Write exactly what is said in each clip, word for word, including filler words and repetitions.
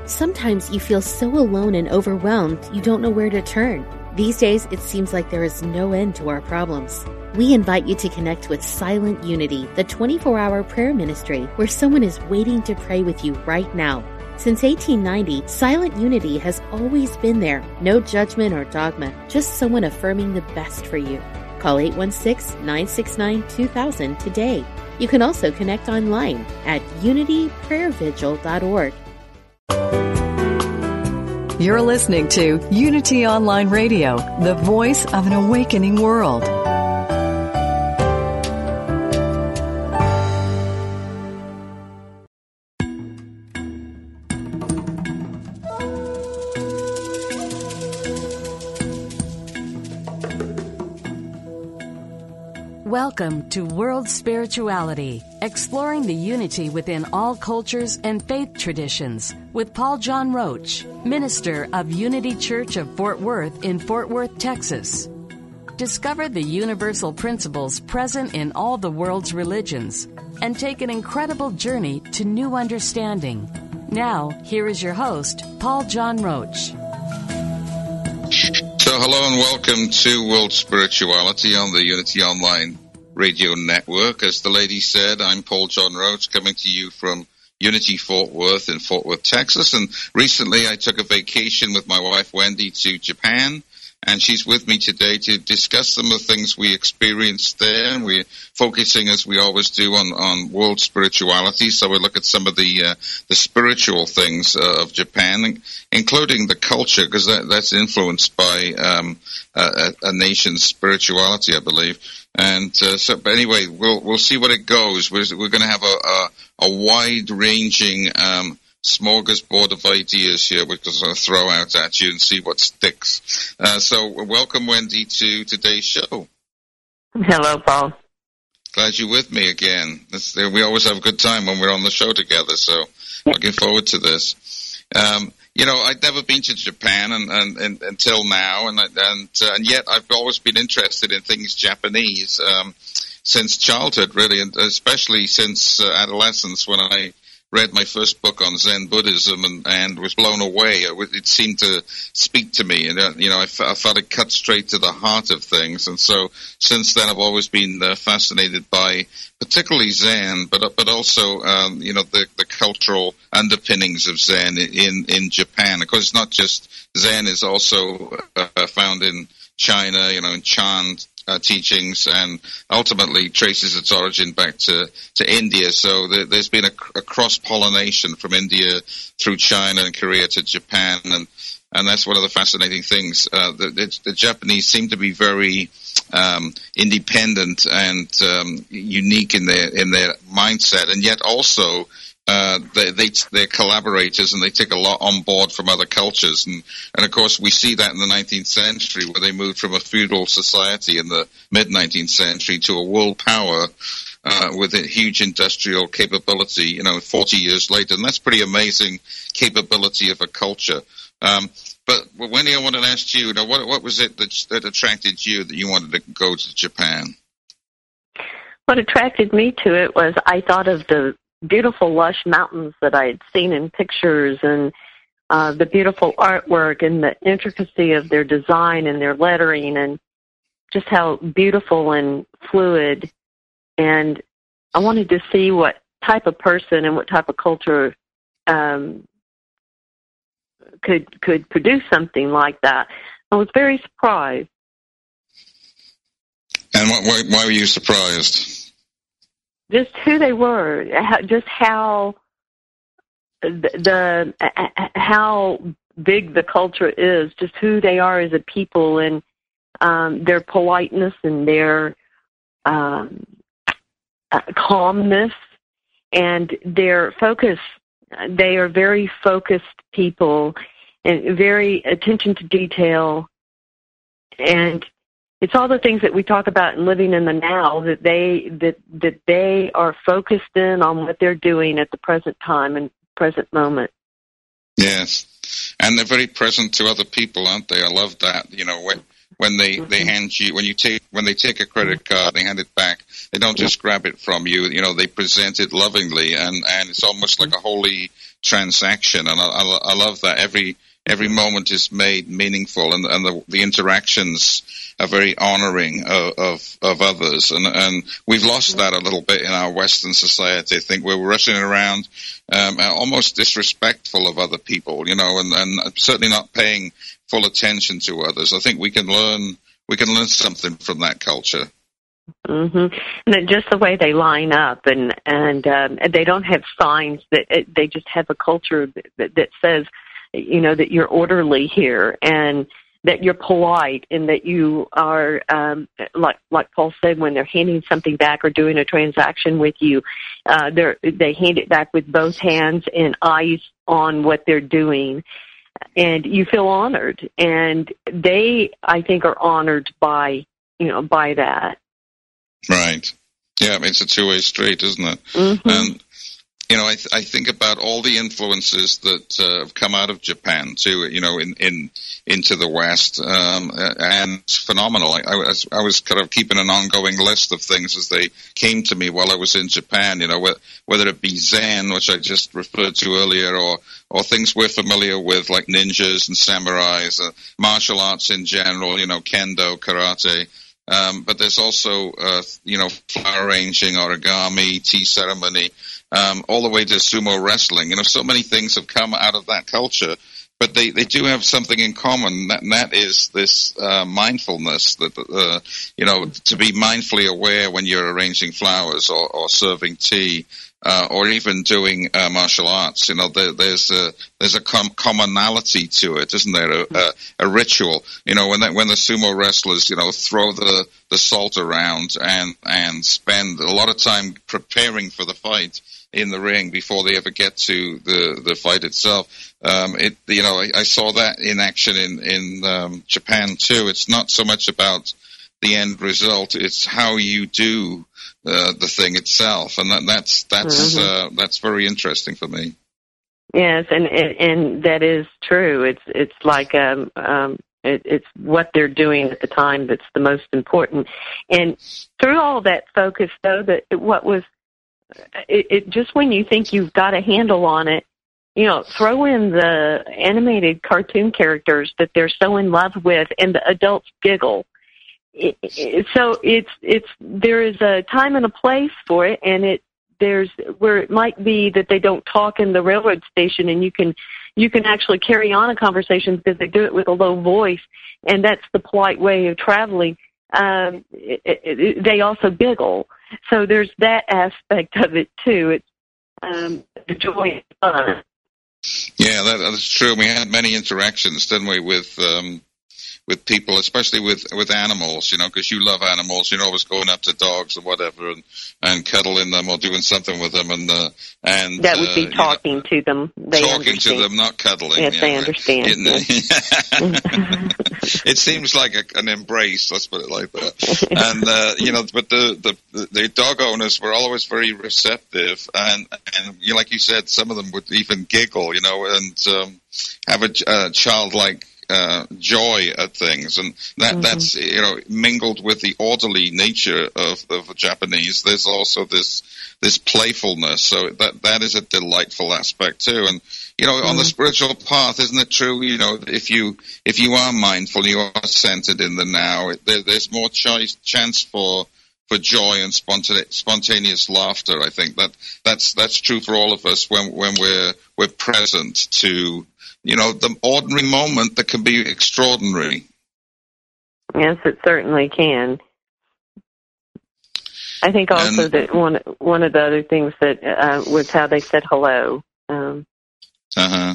Sometimes you feel so alone and overwhelmed you don't know where to turn. These days, it seems like there is no end to our problems. We invite you to connect with Silent Unity, the twenty-four hour prayer ministry where someone is waiting to pray with you right now. Since eighteen ninety, Silent Unity has always been there. No judgment or dogma, just someone affirming the best for you. Call eight one six, nine six nine, two thousand today. You can also connect online at unity prayer vigil dot org. You're listening to Unity Online Radio, the voice of an awakening world. Welcome to World Spirituality, exploring the unity within all cultures and faith traditions with Paul John Roach, minister of Unity Church of Fort Worth in Fort Worth, Texas. Discover the universal principles present in all the world's religions and take an incredible journey to new understanding. Now, here is your host, Paul John Roach. So hello and welcome to World Spirituality on the Unity Online Radio Network. As the lady said, I'm Paul John Roach, coming to you from Unity Fort Worth in Fort Worth, Texas. And recently I took a vacation with my wife Wendy to Japan, and she's with me today to discuss some of the things we experienced there. And we're focusing, as we always do, on, on world spirituality. So we look at some of the uh, the spiritual things uh, of Japan, including the culture, because that, that's influenced by um, a, a nation's spirituality, I believe. And uh, so, but anyway, we'll we'll see what it goes. We're we're going to have a a, a wide-ranging um, smorgasbord of ideas here we're going to throw out at you and see what sticks. Uh, so welcome, Wendy, to today's show. Hello, Paul. Glad you're with me again. This, we always have a good time when we're on the show together, so looking forward to this. Um, you know, I'd never been to Japan and, and, and until now, and and, uh, and yet I've always been interested in things Japanese um, since childhood, really, and especially since uh, adolescence when I read my first book on Zen Buddhism and, and was blown away. It, it seemed to speak to me, and uh, you know, I, f- I felt it cut straight to the heart of things. And so, since then, I've always been uh, fascinated by, particularly Zen, but but also, um, you know, the, the cultural underpinnings of Zen in in Japan. Of course, it's not just Zen; is also uh, found in China, you know, in Chan Uh, teachings, and ultimately traces its origin back to, to India. So there, there's been a, a cross-pollination from India through China and Korea to Japan, and, and that's one of the fascinating things. Uh, the, the, the Japanese seem to be very um, independent and um, unique in their in their mindset, and yet also Uh, they, they, they're collaborators, and they take a lot on board from other cultures. And, and of course, we see that in the nineteenth century, where they moved from a feudal society in the mid-nineteenth century to a world power uh, with a huge industrial capability, you know, forty years later. And that's pretty amazing capability of a culture. Um, but, Wendy, I wanted to ask you, you know, what, what was it that, that attracted you that you wanted to go to Japan? What attracted me to it was I thought of the beautiful, lush mountains that I had seen in pictures, and uh, the beautiful artwork and the intricacy of their design and their lettering, and just how beautiful and fluid. And I wanted to see what type of person and what type of culture um, could could produce something like that. I was very surprised. And why, why were you surprised? Just who they were, just how the, the how big the culture is, just who they are as a people, and um, their politeness and their um, uh, calmness and their focus. They are very focused people and very attention to detail, and it's all the things that we talk about in living in the now, that they that that they are focused in on what they're doing at the present time and present moment. Yes, and they're very present to other people, aren't they? I love that. You know, when when they, mm-hmm. they hand you when you take when they take a credit card, they hand it back. They don't just grab it from you. You know, they present it lovingly, and, and it's almost like a holy transaction, and I, I, I love that every every moment is made meaningful, and, and the, the interactions are very honoring of, of, of others, and, and we've lost that a little bit in our Western society. I think we're rushing around, um, almost disrespectful of other people, you know, and, and certainly not paying full attention to others. I think we can learn we can learn something from that culture. Mm-hmm. And just the way they line up, and and um, they don't have signs that they just have a culture that, that says, you know, that you're orderly here, and that you're polite, and that you are, um, like like Paul said, when they're handing something back or doing a transaction with you, uh, they they hand it back with both hands and eyes on what they're doing, and you feel honored. And they, I think, are honored by, you know, by that. Right. Yeah, it's a two-way street, isn't it? Mm-hmm. And you know, I, th- I think about all the influences that uh, have come out of Japan too, you know, in, in into the West, um, and it's phenomenal. I, I, was, I was kind of keeping an ongoing list of things as they came to me while I was in Japan, you know, wh- whether it be Zen, which I just referred to earlier, or, or things we're familiar with like ninjas and samurais, uh, martial arts in general, you know, kendo, karate. Um, but there's also, uh, you know, flower arranging, origami, tea ceremony, um, all the way to sumo wrestling. You know, so many things have come out of that culture, but they, they do have something in common, and that is this uh, mindfulness, that, uh, you know, to be mindfully aware when you're arranging flowers or, or serving tea. Uh, or even doing uh, martial arts, you know, there, there's a there's a com- commonality to it, isn't there? A, a, a ritual, you know, when that, when the sumo wrestlers, you know, throw the, the salt around and and spend a lot of time preparing for the fight in the ring before they ever get to the the fight itself. Um, it, you know, I, I saw that in action in in um, Japan too. It's not so much about the end result; it's how you do Uh, the thing itself, and that, that's that's mm-hmm. uh, that's very interesting for me. Yes, and, and and that is true. It's it's like um, um, it, it's what they're doing at the time that's the most important. And through all that focus, though, that what was it, it just when you think you've got a handle on it, you know, throw in the animated cartoon characters that they're so in love with, and the adults giggle. It, it, so it's it's there is a time and a place for it, and it there's where it might be that they don't talk in the railroad station, and you can you can actually carry on a conversation because they do it with a low voice, and that's the polite way of traveling. Um, it, it, it, they also giggle, so there's that aspect of it too. It's um, the joy and fun. Yeah, that, that's true. We had many interactions, didn't we, with. Um with people, especially with, with animals, you know, because you love animals. You're always going up to dogs or whatever and, and cuddling them or doing something with them. And, uh, and that would be uh, talking you know, to them. They talking understand. to them, not cuddling. Yes, yeah, they right. understand. It, it seems like a, an embrace, let's put it like that. And, uh, you know, but the, the, the dog owners were always very receptive. And, and you know, like you said, some of them would even giggle, you know, and um, have a, a childlike Uh, joy at things, and that mm-hmm. that's, you know, mingled with the orderly nature of, of the Japanese. There's also this this playfulness, so that that is a delightful aspect too. And you know, mm-hmm. on the spiritual path, isn't it true? You know, if you if you are mindful, you are centered in the now. There, there's more choice, chance for for joy and spontane, spontaneous laughter. I think that that's that's true for all of us when when we're we're present to, you know, the ordinary moment that can be extraordinary. Yes, it certainly can. I think also and, that one one of the other things that uh, was how they said hello. Um, uh huh.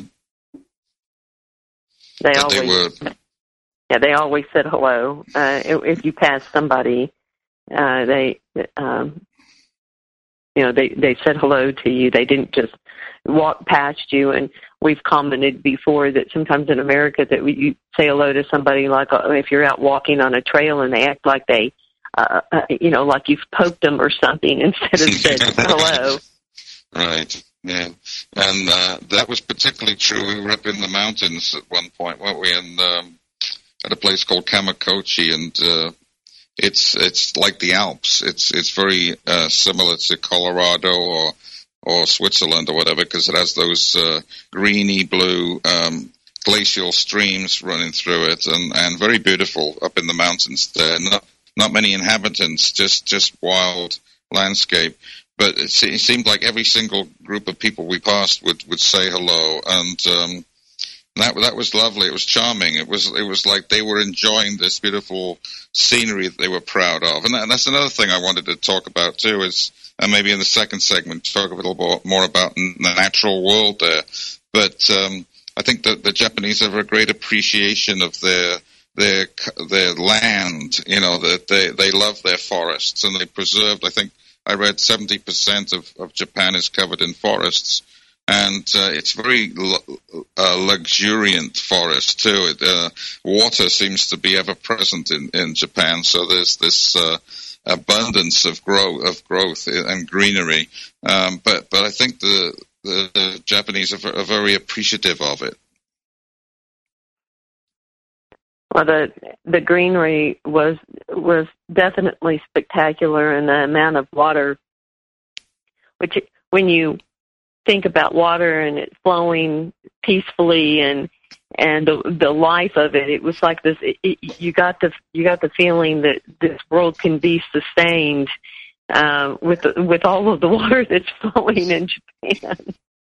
They that always, they were. Yeah, they always said hello. Uh, if you pass somebody, uh, they, um, you know, they they said hello to you. They didn't just walk past you. And we've commented before that sometimes in America that we, you say hello to somebody like uh, if you're out walking on a trail and they act like they, uh, uh, you know, like you've poked them or something instead of said hello. Right. Yeah. And uh, that was particularly true. We were up in the mountains at one point, weren't we? And um, at a place called Kamakochi, and uh, it's it's like the Alps. It's it's very uh, similar to Colorado or or Switzerland or whatever, because it has those uh, greeny blue um, glacial streams running through it, and, and very beautiful up in the mountains there. Not not many inhabitants, just just wild landscape. But it, it seemed like every single group of people we passed would, would say hello, and um, that that was lovely. It was charming. It was it was like they were enjoying this beautiful scenery that they were proud of. And, that, and that's another thing I wanted to talk about too. Is and maybe in the second segment talk a little more, more about the natural world there. But um, I think that the Japanese have a great appreciation of their their their land. You know, that they they love their forests, and they preserved. I think I read seventy percent of of Japan is covered in forests. And uh, it's very uh, luxuriant forest too. It, uh, water seems to be ever present in, in Japan, so there's this uh, abundance of growth of growth and greenery. Um, but but I think the the, the Japanese are, are very appreciative of it. Well, the the greenery was was definitely spectacular, and the amount of water, which when you think about water and it flowing peacefully and and the the life of it, it was like this. It, it, you got the you got the feeling that this world can be sustained uh, with with all of the water that's flowing in Japan.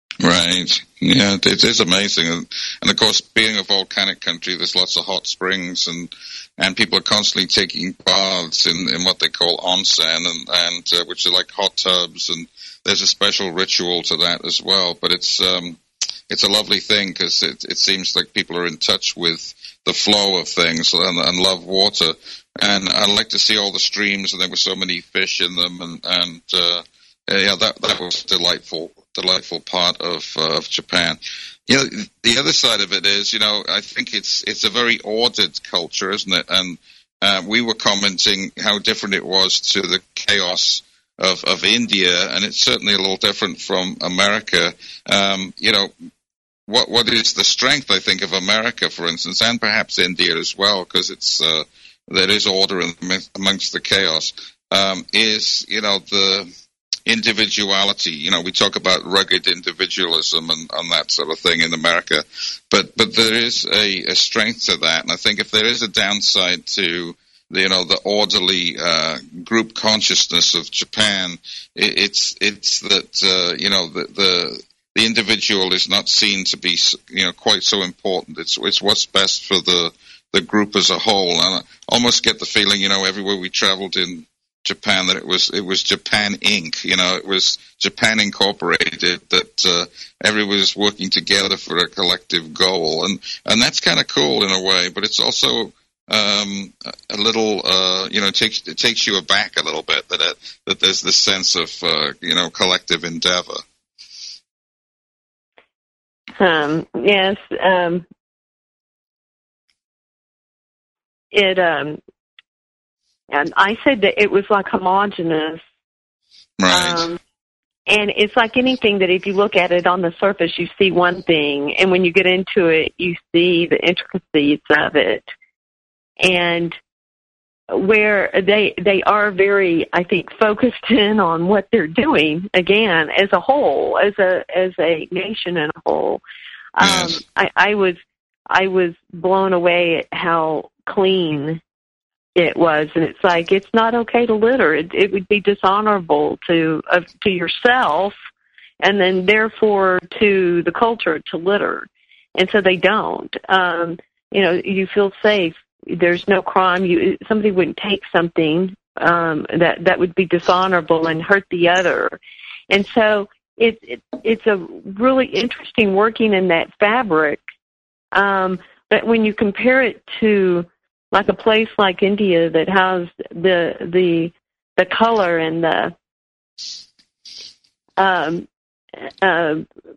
Right. Yeah, it is amazing, and, and of course, being a volcanic country, there's lots of hot springs, and and people are constantly taking baths in, in what they call onsen, and and uh, which are like hot tubs, and there's a special ritual to that as well. But it's um, it's a lovely thing because it, it seems like people are in touch with the flow of things and, and love water. And I like to see all the streams, and there were so many fish in them, and and uh, yeah, that that was a delightful delightful part of uh, of Japan. You know, the other side of it is, you know, I think it's it's a very ordered culture, isn't it? And uh, we were commenting how different it was to the chaos Of, of India, and it's certainly a little different from America. Um, you know, what what is the strength, I think, of America, for instance, and perhaps India as well, because it's uh, there is order in, amongst the chaos. Um, is you know the individuality. You know, we talk about rugged individualism and, and that sort of thing in America, but but there is a, a strength to that, and I think if there is a downside to The, you know, the orderly uh, group consciousness of Japan, it, it's it's that uh, you know the, the the individual is not seen to be, you know, quite so important. It's it's what's best for the the group as a whole. And I almost get the feeling, you know, everywhere we traveled in Japan, that it was it was Japan Incorporated. You know, it was Japan Incorporated, that uh, everyone was working together for a collective goal, and and that's kind of cool in a way. But it's also Um, a little, uh, you know, it takes, it takes you aback a little bit that, it, that there's this sense of, uh, you know, collective endeavor. Um, yes, um, it, um, and I said that it was like homogenous. Right. Um, and it's like anything that if you look at it on the surface, you see one thing, and when you get into it, you see the intricacies of it. And where they they are very, I think, focused in on what they're doing, again, as a whole, as a as a nation in a whole. Um, yes. I, I was I was blown away at how clean it was, and it's like it's not okay to litter. It, it would be dishonorable to uh, to yourself, and then therefore to the culture to litter, and so they don't. Um, you know, you feel safe. There's no crime. You somebody wouldn't take something um, that that would be dishonorable and hurt the other, and so it, it it's a really interesting working in that fabric. Um, but when you compare it to like a place like India that has the the the color and the um, uh,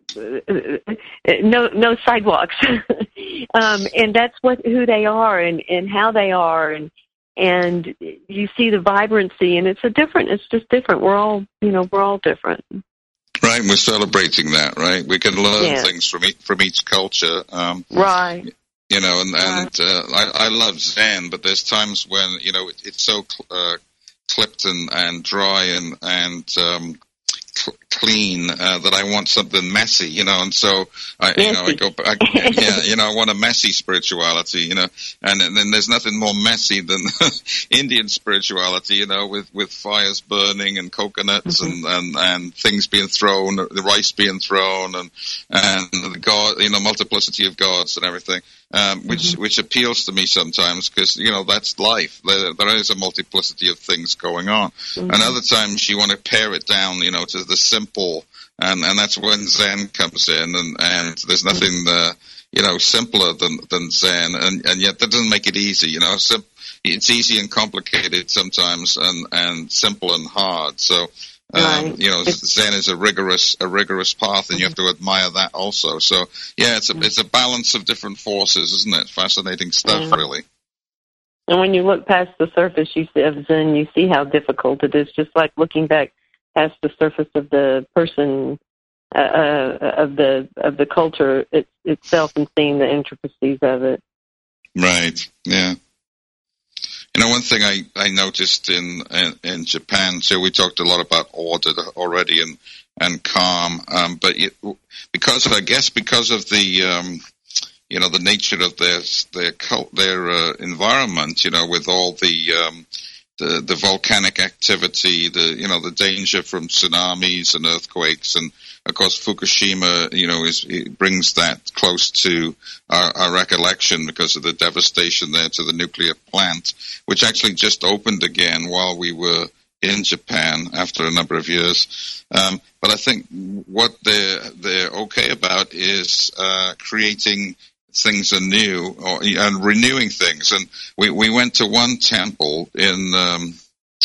no no sidewalks. Um, and that's what who they are and, and how they are, and and you see the vibrancy, and it's a different. It's just different. We're all, you know, we're all different. Right, and we're celebrating that. Right, we can learn yeah. things from each, from each culture. Um, right. You know, and and right. uh, I, I love Zen, but there's times when you know it, it's so uh, clipped and, and dry and and um, cl- clean, uh, that I want something messy, you know, and so I, you know, I go, I, yeah, you know, I want a messy spirituality, you know, and, and then there's nothing more messy than Indian spirituality, you know, with, with fires burning and coconuts mm-hmm. and, and, and things being thrown, the rice being thrown and, and the God, you know, multiplicity of gods and everything. Um, which mm-hmm. which appeals to me sometimes because, you know, that's life. There, there is a multiplicity of things going on. Mm-hmm. And other times you want to pare it down, you know, to the simple, and, and that's when Zen comes in, and, and there's nothing, uh, you know, simpler than, than Zen, and, and yet that doesn't make it easy, you know. Sim- it's easy and complicated sometimes, and, and simple and hard. So, Um, right. you know, Zen is a rigorous, a rigorous path, and you have to admire that also. So, yeah, it's a, it's a balance of different forces, isn't it? Fascinating stuff, yeah. really. And when you look past the surface, you see of Zen, you see how difficult it is. Just like looking back past the surface of the person, uh, uh, of the of the culture it, itself, and seeing the intricacies of it. Right. Yeah. You know, one thing I, I noticed in, in in Japan, so we talked a lot about order already and and calm, um, but it, because of, I guess because of the um, you know, the nature of their their cult, their uh, environment, you know, with all the um, the the volcanic activity, the you know the danger from tsunamis and earthquakes, and of course Fukushima, you know, is it brings that close to our, our recollection because of the devastation there to the nuclear plant, which actually just opened again while we were in Japan after a number of years. Um, but I think what they're they're okay about is uh, creating things anew or and renewing things. And we we went to one temple in um,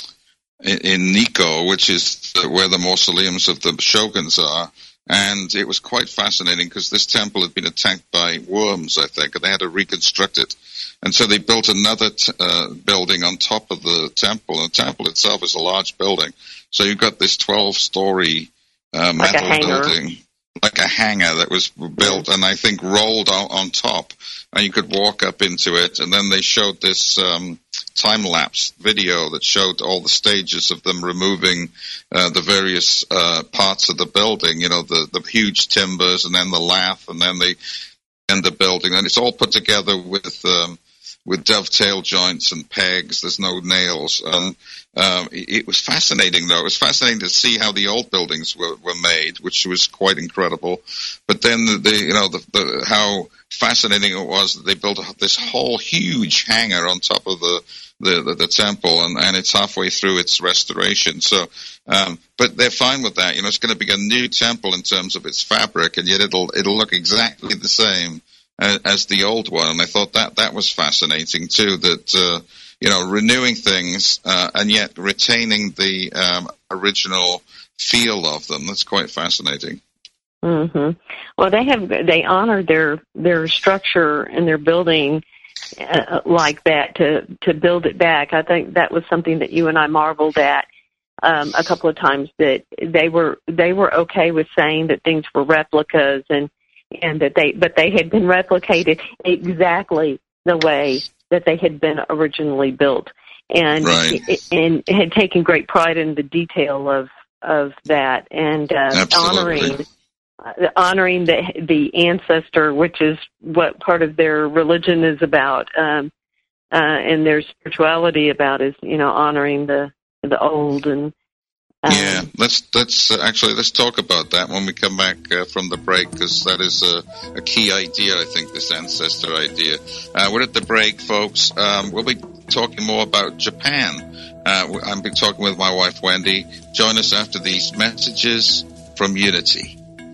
in, in Nikko, which is where the mausoleums of the shoguns are. And it was quite fascinating because this temple had been attacked by worms, I think, and they had to reconstruct it. And so they built another t- uh, building on top of the temple. And the temple itself is a large building. So you've got this twelve-story uh, metal like building, like a hangar that was built and I think rolled on, on top. And you could walk up into it. And then they showed this um, time-lapse video that showed all the stages of them removing uh, the various uh, parts of the building, you know, the, the huge timbers and then the lath and then the and the building. And it's all put together with um, with dovetail joints and pegs. There's no nails. Um, um, it, it was fascinating, though. It was fascinating to see how the old buildings were, were made, which was quite incredible. But then, the, the you know, the, the, how fascinating it was that they built this whole huge hangar on top of the the, the, the temple, and, and it's halfway through its restoration. So, um, but they're fine with that. You know, it's going to be a new temple in terms of its fabric, and yet it'll it'll look exactly the same as, as the old one. And I thought that that was fascinating too. That uh, you know, renewing things uh, and yet retaining the um, original feel of them. That's quite fascinating. Mm-hmm. Well, they have they honor their their structure and their building uh, like that to to build it back. I think that was something that you and I marveled at um, a couple of times, that they were they were okay with saying that things were replicas and and that they but they had been replicated exactly the way that they had been originally built, and right. and had taken great pride in the detail of of that, and uh, honoring. Uh, honoring the the ancestor, which is what part of their religion is about, um, uh, and their spirituality about, is, you know, honoring the the old. And um, yeah, let's let's uh, actually let's talk about that when we come back uh, from the break, because that is a, a key idea. I think this ancestor idea. Uh, we're at the break, folks. Um, we'll be talking more about Japan. Uh, I'll be talking with my wife Wendy. Join us after these messages from Unity.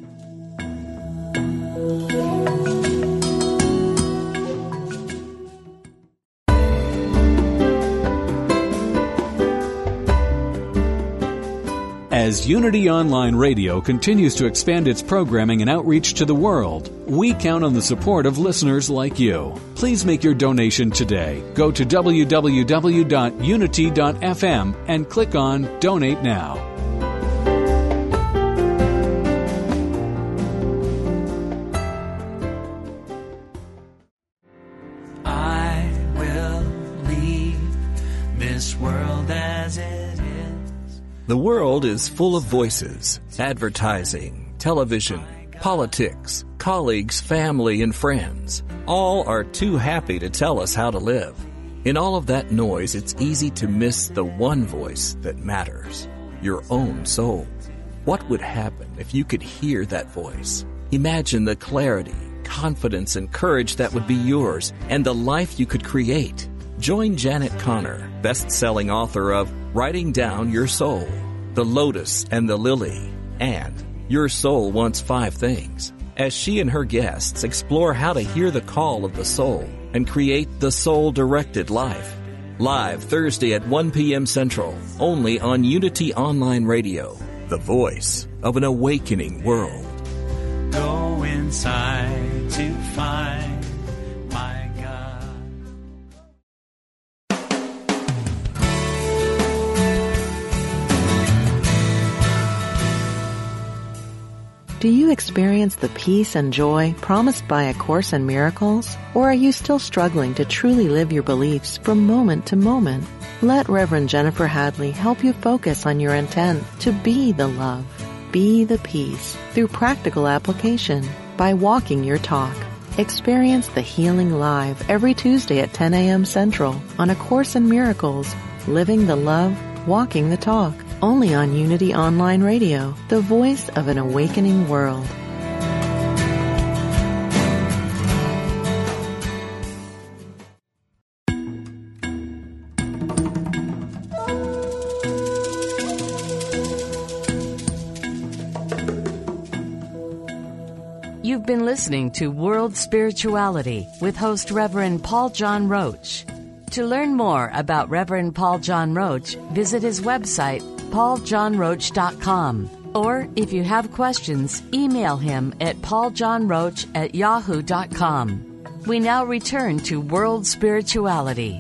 As Unity Online Radio continues to expand its programming and outreach to the world, we count on the support of listeners like you. Please make your donation today. Go to w w w dot unity dot f m and click on Donate Now. I will leave this world as it is. The world is full of voices, advertising, television, politics, colleagues, family, and friends. All are too happy to tell us how to live. In all of that noise, it's easy to miss the one voice that matters, your own soul. What would happen if you could hear that voice? Imagine the clarity, confidence, and courage that would be yours and the life you could create. Join Janet Conner, best-selling author of Writing Down Your Soul, The Lotus and the Lily, and Your Soul Wants Five Things, as she and her guests explore how to hear the call of the soul and create the soul-directed life. Live Thursday at one p.m. Central, only on Unity Online Radio, the voice of an awakening world. Go inside to find my God. Do you experience the peace and joy promised by A Course in Miracles? Or are you still struggling to truly live your beliefs from moment to moment? Let Reverend Jennifer Hadley help you focus on your intent to be the love, be the peace, through practical application by walking your talk. Experience the healing live every Tuesday at ten a.m. Central on A Course in Miracles, Living the Love, Walking the Talk, only on Unity Online Radio, the voice of an awakening world. You've been listening to World Spirituality with host Reverend Paul John Roach. To learn more about Reverend Paul John Roach, visit his website, paul john roach dot com. Or, if you have questions, email him at paul john roach at yahoo dot com. We now return to World Spirituality.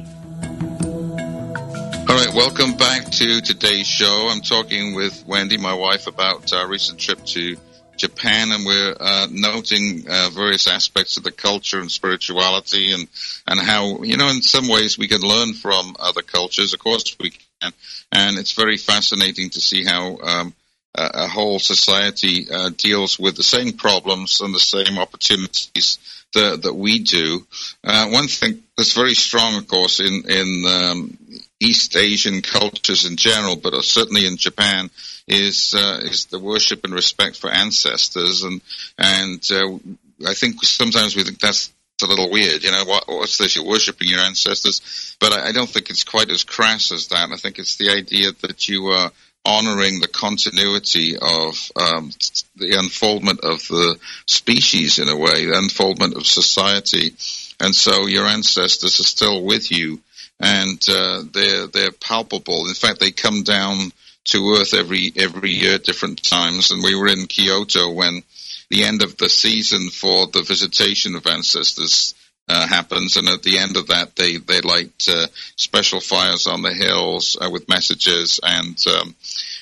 All right, welcome back to today's show. I'm talking with Wendy, my wife, about our recent trip to Japan, and we're uh, noting uh, various aspects of the culture and spirituality, and and how, you know, in some ways we can learn from other cultures. Of course we can, and it's very fascinating to see how um, a, a whole society uh, deals with the same problems and the same opportunities that, that we do. Uh, one thing that's very strong, of course, in in um, East Asian cultures in general, but certainly in Japan, is uh, is the worship and respect for ancestors, and and uh, I think sometimes we think that's a little weird. You know, what, what's this? You're worshiping your ancestors, but I, I don't think it's quite as crass as that. I think it's the idea that you are honoring the continuity of um, the unfoldment of the species, in a way, the unfoldment of society, and so your ancestors are still with you, and uh, they're they're palpable. In fact, they come down to Earth every every year at different times, and we were in Kyoto when the end of the season for the visitation of ancestors uh, happens, and at the end of that, they they light uh, special fires on the hills uh, with messages and um,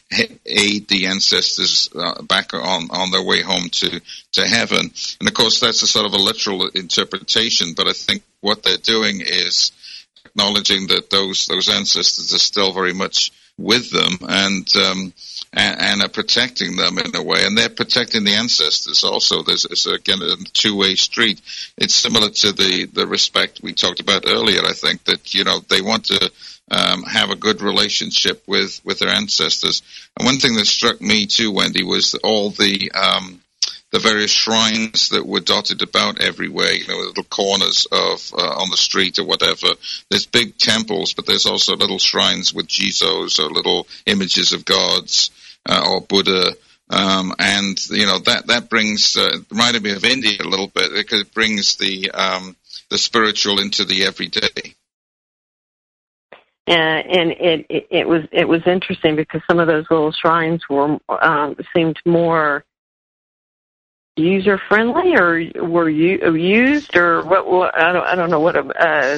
aid the ancestors uh, back on on their way home to to heaven. And of course, that's a sort of a literal interpretation, but I think what they're doing is acknowledging that those those ancestors are still very much with them, and, um, and and are protecting them in a way, and they're protecting the ancestors also. There's, there's again a two-way street. It's similar to the the respect we talked about earlier. I think that, you know, they want to um, have a good relationship with with their ancestors. And one thing that struck me too, Wendy, was all the um, the various shrines that were dotted about everywhere, you know, little corners of uh, on the street or whatever. There's big temples, but there's also little shrines with Jesus or little images of gods uh, or Buddha. Um, and, you know, that, that brings, uh, reminded me of India a little bit, because it brings the, um, the spiritual into the everyday. Uh, and it, it, it was, it was interesting because some of those little shrines were, um, seemed more user friendly, or were you used, or what, what? I don't. I don't know what. Uh,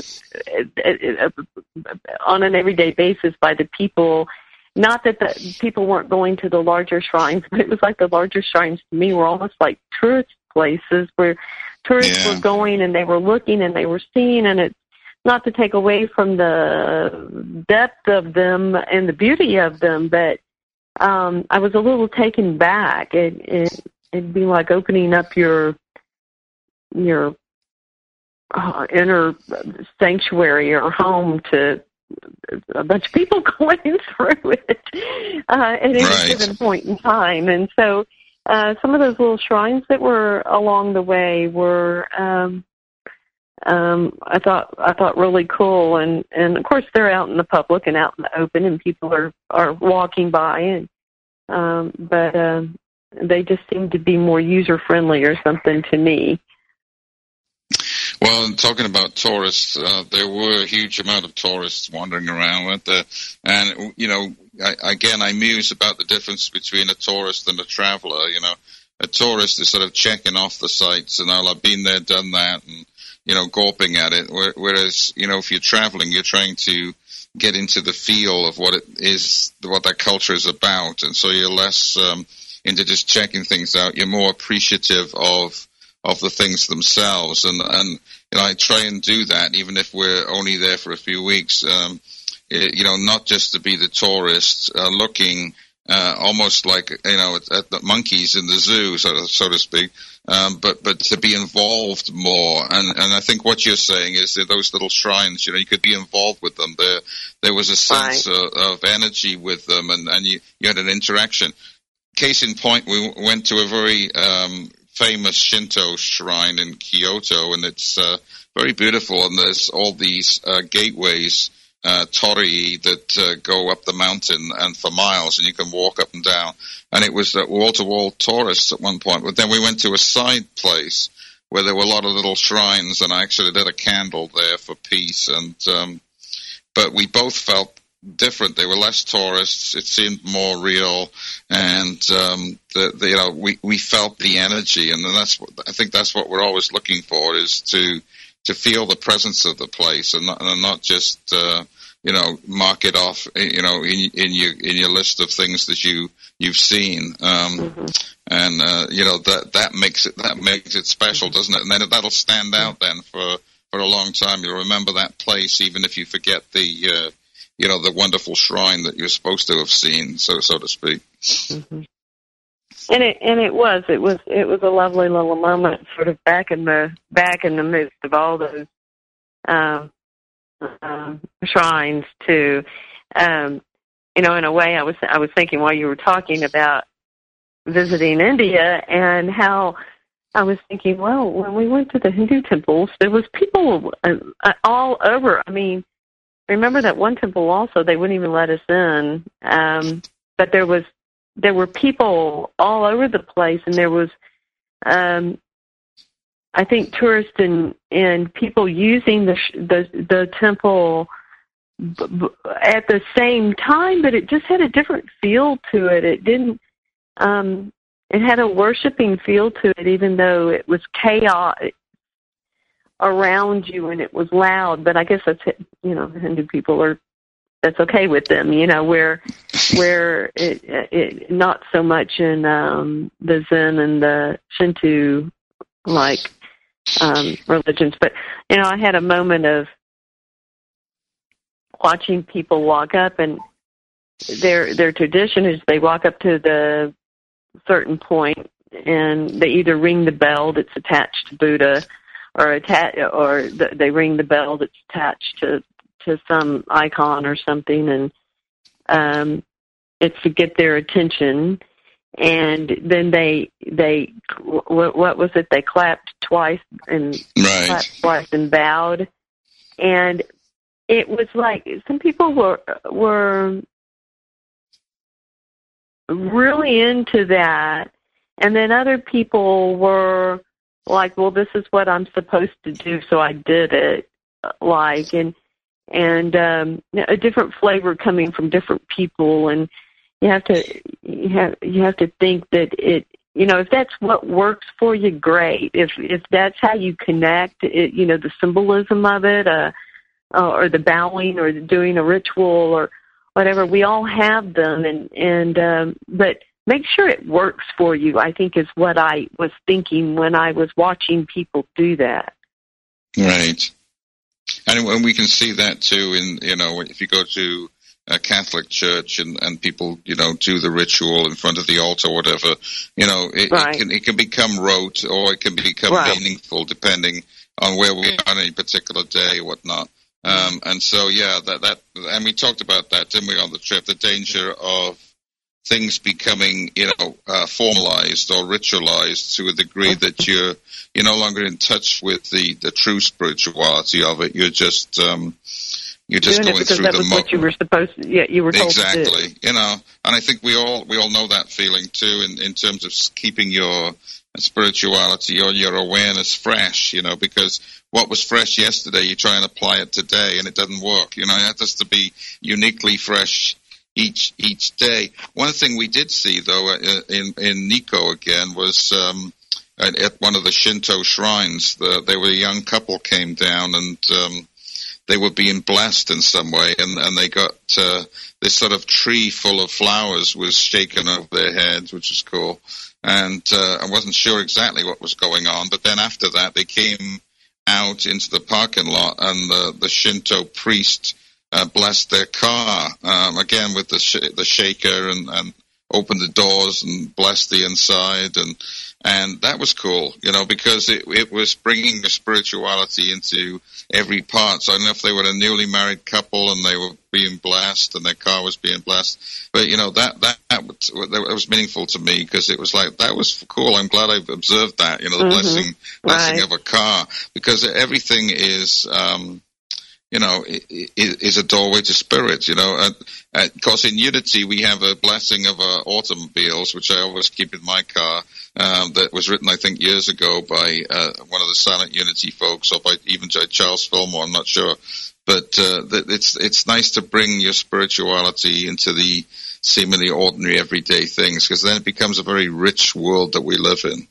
on an everyday basis by the people. Not that the people weren't going to the larger shrines, but it was like the larger shrines to me were almost like tourist places where tourists yeah. were going and they were looking and they were seeing, and it's not to take away from the depth of them and the beauty of them, but um, I was a little taken back. It, it it'd be like opening up your your uh, inner sanctuary or home to a bunch of people going through it uh, at any right. given point in time. And so uh, some of those little shrines that were along the way were, um, um, I thought, I thought really cool. And, and of course they're out in the public and out in the open, and people are, are walking by, and um, but uh, they just seem to be more user friendly or something to me. Well, talking about tourists, uh, there were a huge amount of tourists wandering around, weren't there? And, you know, I, again, I muse about the difference between a tourist and a traveler. You know, a tourist is sort of checking off the sites and, oh, I've been there, done that, and, you know, gawping at it. Whereas, you know, if you're traveling, you're trying to get into the feel of what it is, what that culture is about. And so you're less um, into just checking things out. You're more appreciative of of the things themselves, and and you know, I try and do that even if we're only there for a few weeks. Um, it, you know, not just to be the tourist uh, looking uh, almost like, you know, at, at the monkeys in the zoo, so, so to speak, um, but but to be involved more. And and I think what you're saying is that those little shrines, you know, you could be involved with them. There there was a sense right. of, of energy with them, and and you you had an interaction. Case in point, we went to a very um, famous Shinto shrine in Kyoto, and it's uh, very beautiful, and there's all these uh, gateways, uh, torii, that uh, go up the mountain and for miles, and you can walk up and down. And it was uh, wall-to-wall tourists at one point, but then we went to a side place where there were a lot of little shrines, and I actually lit a candle there for peace, and um, but we both felt different. They were less tourists. It seemed more real, and um, the, the, you know, we, we felt the energy, and that's what, I think that's what we're always looking for, is to to feel the presence of the place, and not, and not just uh, you know, mark it off, you know, in, in your in your list of things that you you've seen, um, mm-hmm. and uh, you know, that that makes it that makes it special, doesn't it? And then that'll stand out then for for a long time. You'll remember that place, even if you forget the uh, you know, the wonderful shrine that you're supposed to have seen, so so to speak. Mm-hmm. And it and it was it was it was a lovely little moment, sort of back in the back in the midst of all those um, uh, shrines too. Um, you know, in a way, I was I was thinking while you were talking about visiting India, and how I was thinking, well, when we went to the Hindu temples, there was people uh, all over. I mean, remember that one temple also, they wouldn't even let us in, um, but there was there were people all over the place, and there was, um, I think, tourists and, and people using the the, the temple b- b- at the same time, but it just had a different feel to it. It didn't. Um, it had a worshiping feel to it, even though it was chaos around you and it was loud. But I guess that's, you know, Hindu people are, that's okay with them, you know, where where it, it not so much in um, the Zen and the Shinto like um, religions. But you know, I had a moment of watching people walk up, and their their tradition is they walk up to the certain point and they either ring the bell that's attached to Buddha, or attach, or the, they ring the bell that's attached to, to some icon or something, and um, it's to get their attention. And then they they what, what was it? They clapped twice and right. clapped twice and bowed, and it was like some people were were really into that, and then other people were like, well, this is what I'm supposed to do, so I did it. Like, and and um, a different flavor coming from different people, and you have to you have you have to think that it, you know, if that's what works for you, great. If if that's how you connect, it, you know, the symbolism of it, uh, or the bowing, or doing a ritual, or whatever, we all have them, and and um, but. Make sure it works for you, I think, is what I was thinking when I was watching people do that. Right. And we can see that, too, in, you know, if you go to a Catholic church and, and people, you know, do the ritual in front of the altar or whatever, you know, it, right. it can it can become rote or it can become right. meaningful depending on where we are on any particular day or whatnot. Um, and so, yeah, that, that, and we talked about that, didn't we, on the trip, the danger of things becoming, you know, uh, formalized or ritualized to a degree that you're, you're no longer in touch with the, the true spirituality of it. You're just, um, you're just Doing going it because through that the was mo- what you were supposed to, yeah, you were told exactly, to do. you know, and I think we all, we all know that feeling too in, in terms of keeping your spirituality or your awareness fresh, you know, because what was fresh yesterday, you try and apply it today and it doesn't work. You know, it has to be uniquely fresh each each day. One thing we did see, though, in, in Nikko again was um, at, at one of the Shinto shrines, the, there were a young couple came down and um, they were being blessed in some way, and, and they got uh, this sort of tree full of flowers was shaken over their heads, which is cool. And uh, I wasn't sure exactly what was going on, but then after that they came out into the parking lot, and the, the Shinto priest uh, blessed their car, um, again with the sh- the shaker, and, and opened the doors and blessed the inside, and and that was cool, you know, because it it was bringing the spirituality into every part. So I don't know if they were a newly married couple and they were being blessed and their car was being blessed, but you know that that that was, that was meaningful to me because it was like that was cool. I'm glad I've observed that, you know, the mm-hmm. blessing blessing right. of a car, because everything is. Um, You know, is a doorway to spirit, you know. And, and of course, in Unity, we have a blessing of uh, automobiles, which I always keep in my car, um, that was written, I think, years ago by uh, one of the Silent Unity folks, or by even Charles Fillmore, I'm not sure. But uh, it's it's nice to bring your spirituality into the seemingly ordinary, everyday things, because then it becomes a very rich world that we live in.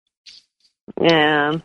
Yeah.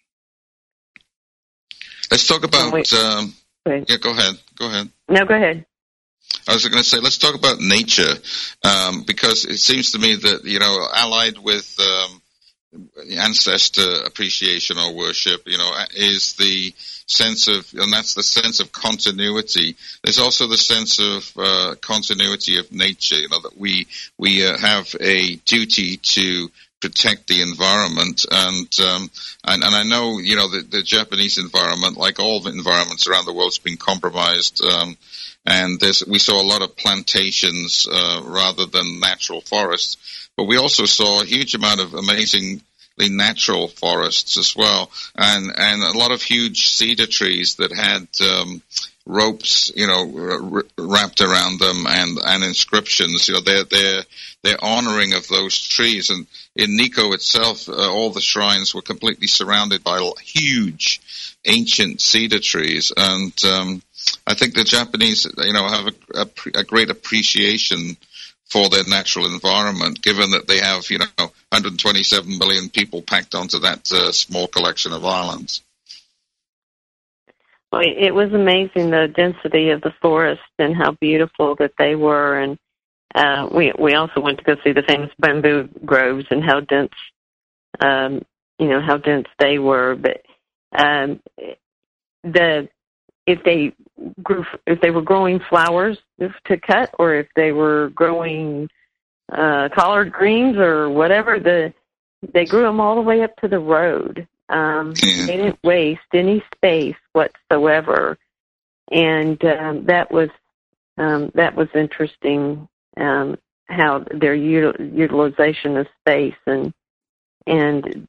Let's talk about... Um, Yeah, go ahead. Go ahead. No, go ahead. I was going to say, let's talk about nature, um, because it seems to me that, you know, allied with um, ancestor appreciation or worship, you know, is the sense of, and that's the sense of continuity. There's also the sense of uh, continuity of nature, you know, that we we uh, have a duty to protect the environment, and um, and, and I know, you know, the, the Japanese environment, like all the environments around the world, has been compromised, um, and there's we saw a lot of plantations uh, rather than natural forests, but we also saw a huge amount of amazingly natural forests as well, and and a lot of huge cedar trees that had um, ropes, you know, r- wrapped around them, and and inscriptions. You know, they're they're they're honoring of those trees. And in Nikko itself, uh, all the shrines were completely surrounded by huge, ancient cedar trees. And um, I think the Japanese, you know, have a, a, a great appreciation for their natural environment, given that they have, you know, one hundred twenty-seven million people packed onto that uh, small collection of islands. Well, it was amazing, the density of the forest and how beautiful that they were. And uh, we we also went to go see the famous bamboo groves and how dense, um, you know, how dense they were. But um, the if they grew, if they were growing flowers to cut, or if they were growing uh, collard greens or whatever, the they grew them all the way up to the road. Um, they didn't waste any space whatsoever, and um, that was um, that was interesting. Um, how their util- utilization of space and and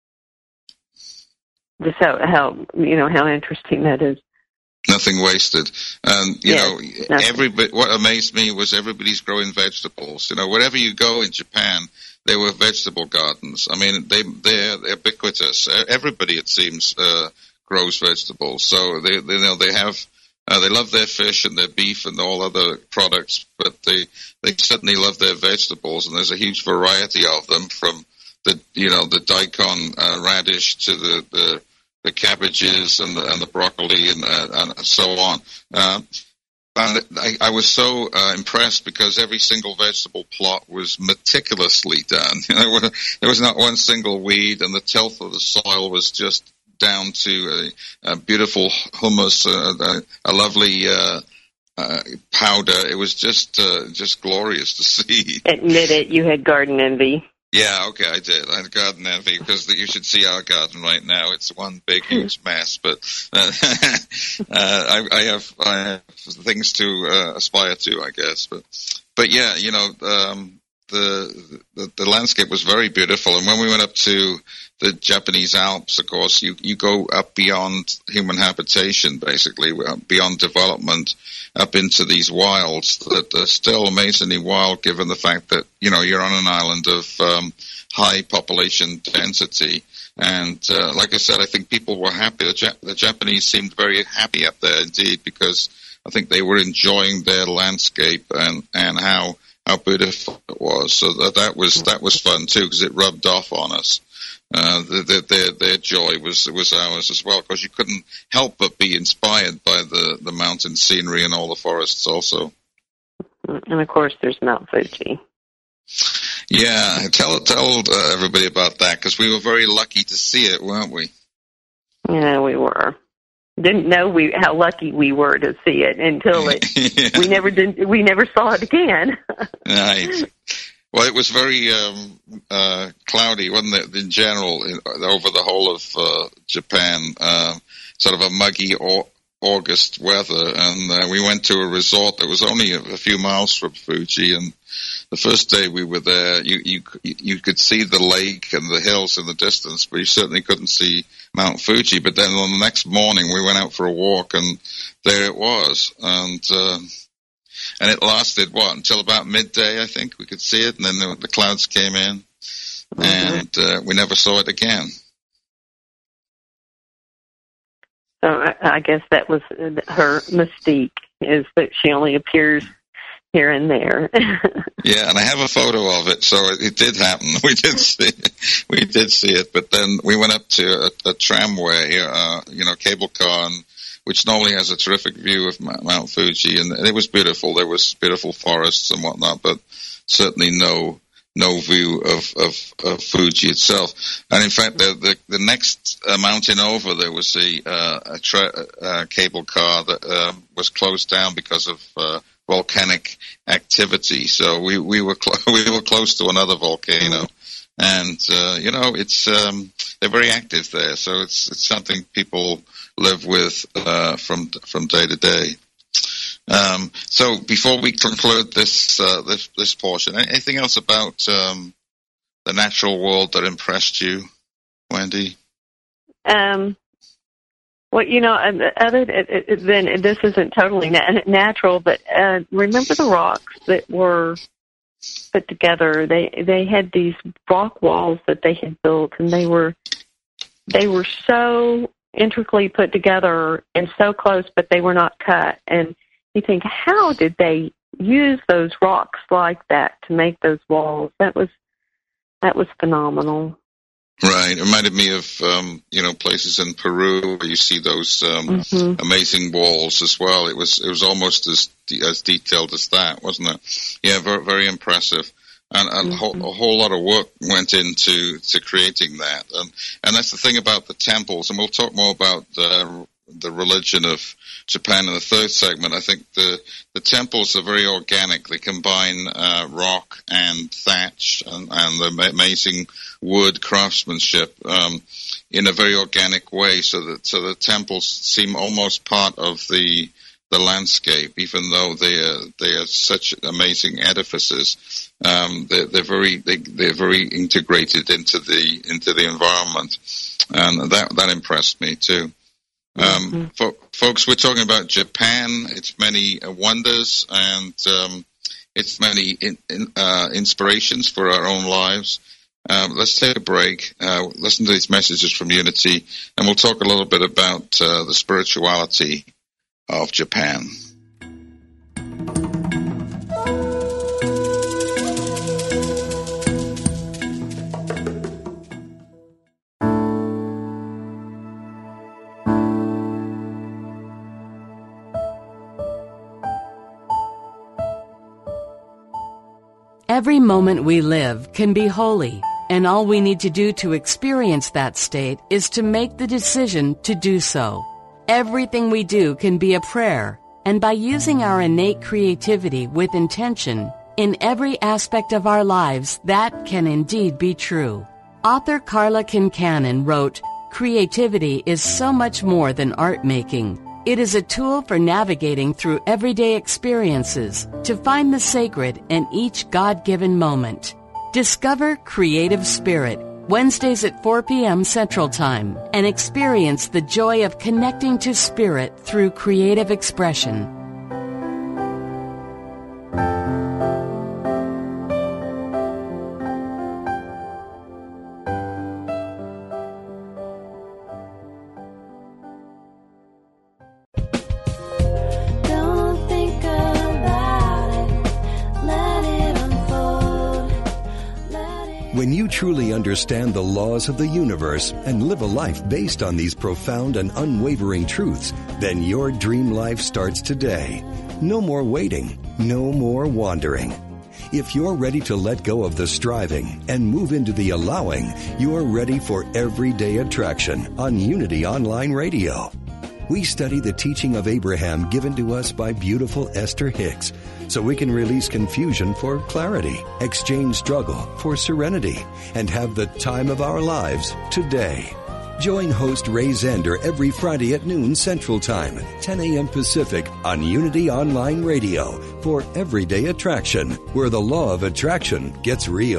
just how how you know how interesting that is. Nothing wasted. And, you yes, know, everybody, what amazed me was everybody's growing vegetables. You know, wherever you go in Japan, there were vegetable gardens. I mean, they, they're ubiquitous. Everybody, it seems, uh, grows vegetables. So they, they, you know, they have, uh, they love their fish and their beef and all other products, but they, they certainly love their vegetables. And there's a huge variety of them, from the, you know, the daikon, uh, radish to the, the, the cabbages and the, and the broccoli and, uh, and so on. Uh, and I, I was so uh, impressed because every single vegetable plot was meticulously done. You know, there was not one single weed, and the tilth of the soil was just down to a, a beautiful humus, uh, a, a lovely uh, uh, powder. It was just uh, just glorious to see. Admit it, you had garden envy. Yeah, okay, I did. I had garden envy because you should see our garden right now. It's one big, huge mess. But uh, uh, I, I have I have things to uh, aspire to, I guess. But but yeah, you know, um, the, the the landscape was very beautiful. And when we went up to the Japanese Alps, of course, you you go up beyond human habitation, basically beyond development, up into these wilds that are still amazingly wild, given the fact that, you know, you're on an island of um, high population density. And uh, like I said, I think people were happy. The, Jap- the Japanese seemed very happy up there indeed, because I think they were enjoying their landscape and, and how, how beautiful it was. So that, that was that was fun too, because it rubbed off on us. Uh, their, their, their joy was was ours as well, because you couldn't help but be inspired by the, the mountain scenery and all the forests also. And of course, there's Mount Fuji. Yeah, tell tell uh, everybody about that, because we were very lucky to see it, weren't we? Yeah, we were. Didn't know we how lucky we were to see it until it. yeah. We never did. We never saw it again. Right. Well, it was very um, uh, cloudy, wasn't it, in general, in, over the whole of uh, Japan, uh, sort of a muggy au- August weather. And uh, we went to a resort that was only a, a few miles from Fuji. And the first day we were there, you, you you could see the lake and the hills in the distance, but you certainly couldn't see Mount Fuji. But then on the next morning, we went out for a walk, and there it was. And uh, And it lasted, what, until about midday, I think. We could see it, and then the, the clouds came in, and uh, we never saw it again. So I, I guess that was her mystique, is that she only appears here and there. Yeah, and I have a photo of it, so it, it did happen. We did see it. We did see it, but then we went up to a, a tramway, uh, you know, cable car, and which normally has a terrific view of Mount Fuji, and it was beautiful. There was beautiful forests and whatnot, but certainly no no view of, of, of Fuji itself. And in fact, the the, the next uh, mountain over, there was a, uh, a tra- uh, cable car that uh, was closed down because of uh, volcanic activity. So we we were cl- we were close to another volcano, and uh, you know, it's um, they're very active there. So it's it's something people live with uh, from from day to day. Um, so before we conclude this uh, this this portion, anything else about um, the natural world that impressed you, Wendy? Um. Well, you know, other than this isn't totally natural, but uh, remember the rocks that were put together? They they had these rock walls that they had built, and they were they were so intricately put together and so close, but they were not cut. And you think, how did they use those rocks like that to make those walls? That was that was phenomenal. Right. It reminded me of, um, you know, places in Peru where you see those um, mm-hmm. amazing walls as well. It was it was almost as de- as detailed as that, wasn't it? Yeah, very, very impressive. And, and mm-hmm. a, whole, a whole lot of work went into to creating that. And, and that's the thing about the temples, and we'll talk more about the, the religion of Japan in the third segment. I think the, the temples are very organic. They combine uh, rock and thatch and, and the amazing wood craftsmanship um, in a very organic way, so that so the temples seem almost part of the the landscape, even though they are they are such amazing edifices. Um, they're, they're very they, they're very integrated into the into the environment, and that that impressed me too. Um, mm-hmm. fo- folks, we're talking about Japan, its many wonders and um, its many in, in, uh, inspirations for our own lives. Um, let's take a break, uh, listen to these messages from Unity, and we'll talk a little bit about uh, the spirituality of Japan. Every moment we live can be holy, and all we need to do to experience that state is to make the decision to do so. Everything we do can be a prayer, And by using our innate creativity with intention in every aspect of our lives, that can indeed be true. Author Carla Kincannon wrote, "Creativity is so much more than art making. It is a tool for navigating through everyday experiences to find the sacred in each God-given moment." Discover Creative Spirit, Wednesdays at four p.m. Central Time, and experience the joy of connecting to Spirit through creative expression. When you truly understand the laws of the universe and live a life based on these profound and unwavering truths, then your dream life starts today. No more waiting, no more wandering. If you're ready to let go of the striving and move into the allowing, you're ready for Everyday Attraction on Unity Online Radio. We study the teaching of Abraham given to us by beautiful Esther Hicks, so we can release confusion for clarity, exchange struggle for serenity, and have the time of our lives today. Join host Ray Zander every Friday at noon Central Time, ten a.m. Pacific on Unity Online Radio for Everyday Attraction, where the law of attraction gets real.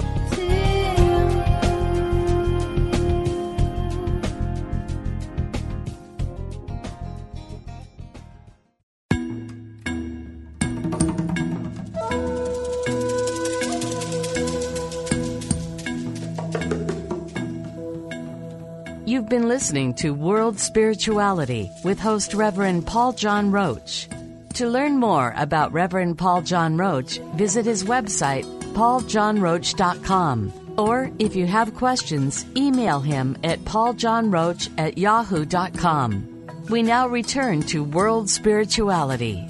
You've been listening to World Spirituality with host Reverend Paul John Roach. To learn more about Reverend Paul John Roach, visit his website, paul john roach dot com. Or if you have questions, email him at pauljohnroach at yahoo dot com. We now return to World Spirituality.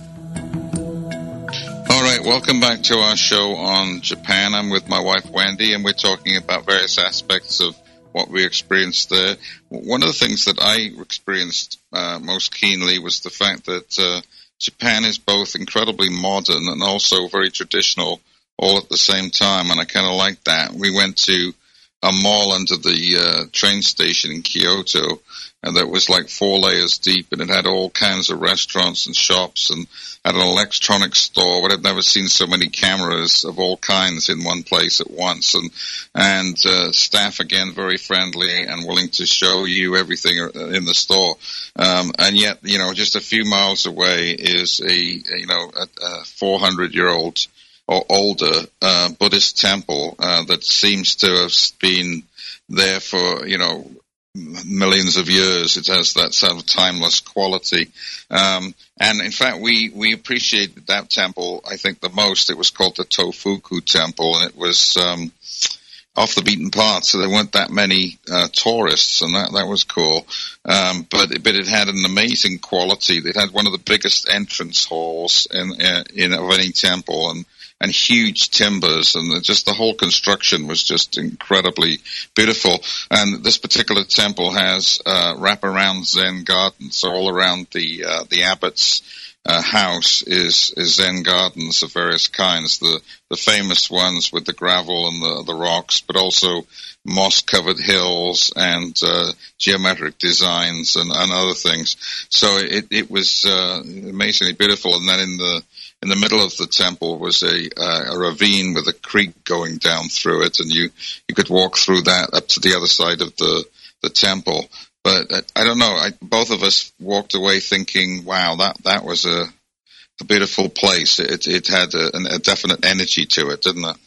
All right, welcome back to our show on Japan. I'm with my wife, Wendy, and we're talking about various aspects of what we experienced there. One of the things that I experienced uh, most keenly was the fact that uh, Japan is both incredibly modern and also very traditional all at the same time, and I kind of like that. We went to a mall under the uh, train station in Kyoto, and that was like four layers deep, and it had all kinds of restaurants and shops, and had an electronics store, but I've never seen so many cameras of all kinds in one place at once, and and uh, staff, again, very friendly and willing to show you everything in the store. Um, and yet, you know, just a few miles away is a, you know, a, a four hundred year old or older uh, Buddhist temple uh, that seems to have been there for, you know, millions of years. It has that sort of timeless quality. Um, and in fact, we, we appreciated that temple, I think, the most. It was called the Tofuku Temple, and it was um, off the beaten path, so there weren't that many uh, tourists, and that, that was cool. Um, but, but it had an amazing quality. It had one of the biggest entrance halls in, in of any temple, and and huge timbers, and just the whole construction was just incredibly beautiful. And this particular temple has uh, wraparound Zen gardens. So all around the uh, the abbot's uh, house is, is Zen gardens of various kinds. The the famous ones with the gravel and the, the rocks, but also moss-covered hills and uh, geometric designs and, and other things. So it, it was uh, amazingly beautiful. And then in the In the middle of the temple was a, uh, a ravine with a creek going down through it, and you, you could walk through that up to the other side of the, the temple. But uh, I don't know, I, both of us walked away thinking, wow, that, that was a, a beautiful place. It, it had a, a definite energy to it, didn't it?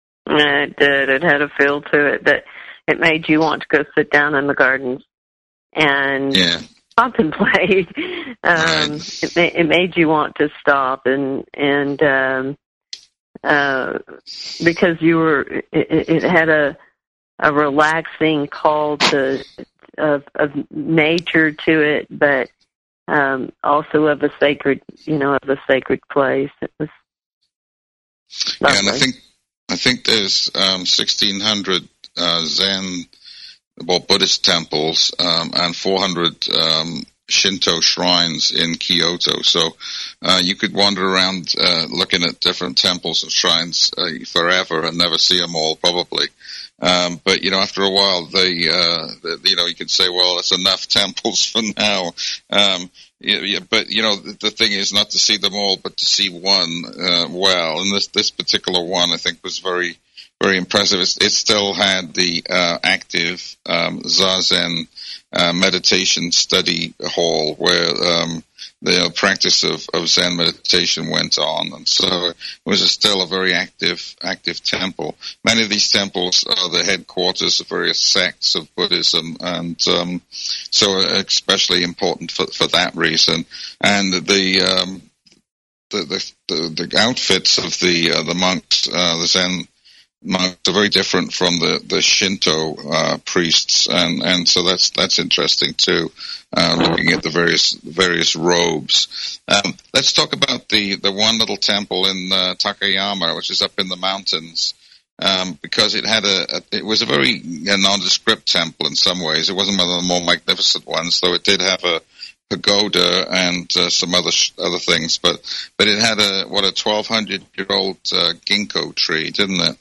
It did. It had a feel to it that it made you want to go sit down in the gardens and yeah. contemplate. Um, right. it, ma- it made you want to stop and and um, uh, because you were it, it had a a relaxing call to of, of nature to it, but um, also of a sacred, you know, of a sacred place. It was lovely. Yeah, and I think I think there's um, sixteen hundred uh, Zen, well, Buddhist temples, um, and four hundred um, Shinto shrines in Kyoto. So uh, you could wander around uh, looking at different temples and shrines uh, forever and never see them all, probably. Um, but, you know, after a while, they, uh, they, you know, you could say, well, that's enough temples for now. Um, yeah, yeah, but, you know, the, the thing is not to see them all, but to see one uh, well. And this, this particular one, I think, was very, very impressive. It's, it still had the uh, active um, Zazen uh, meditation study hall where um, the practice of, of Zen meditation went on, and so it was a, still a very active, active temple. Many of these temples are the headquarters of various sects of Buddhism, and um, so especially important for, for that reason. And the um, the, the the the outfits of the uh, the monks, uh, the Zen monks, are very different from the the Shinto uh, priests, and and so that's that's interesting too. Uh, looking at the various various robes. Um, let's talk about the, the one little temple in uh, Takayama, which is up in the mountains, um, because it had a, a it was a very a nondescript temple in some ways. It wasn't one of the more magnificent ones, though it did have a pagoda and uh, some other sh- other things. But but it had a what a twelve hundred year old uh, ginkgo tree, didn't it?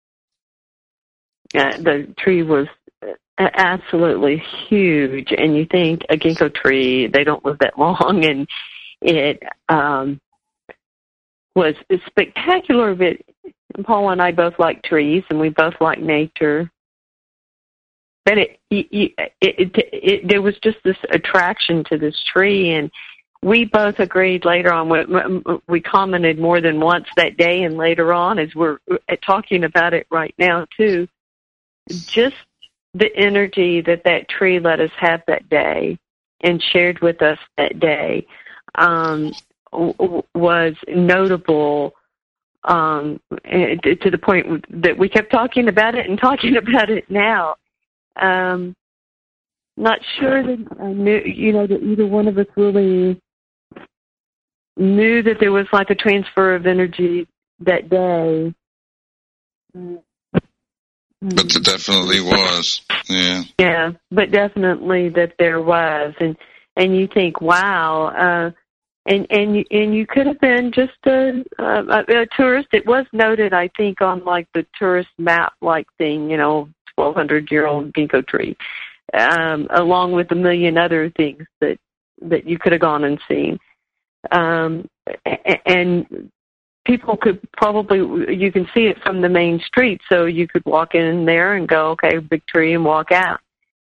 Yeah, the tree was absolutely huge, and you think a ginkgo tree, they don't live that long, and it um, was spectacular. But Paul and I both like trees, and we both like nature. But it, it, it, it, it there was just this attraction to this tree, and we both agreed later on. We, we commented more than once that day, and later on, as we're talking about it right now too, just the energy that that tree let us have that day and shared with us that day um, w- was notable um, to the point that we kept talking about it and talking about it now. Um, not sure that I knew, you know, that either one of us really knew that there was like a transfer of energy that day. But there definitely was, yeah. Yeah, but definitely that there was, and and you think, wow, uh, and and you, and you could have been just a, a, a tourist. It was noted, I think, on like the tourist map, like thing, you know, twelve hundred year old ginkgo tree, um, along with a million other things that that you could have gone and seen, um, and. People could probably, you can see it from the main street, so you could walk in there and go, okay, big tree, and walk out.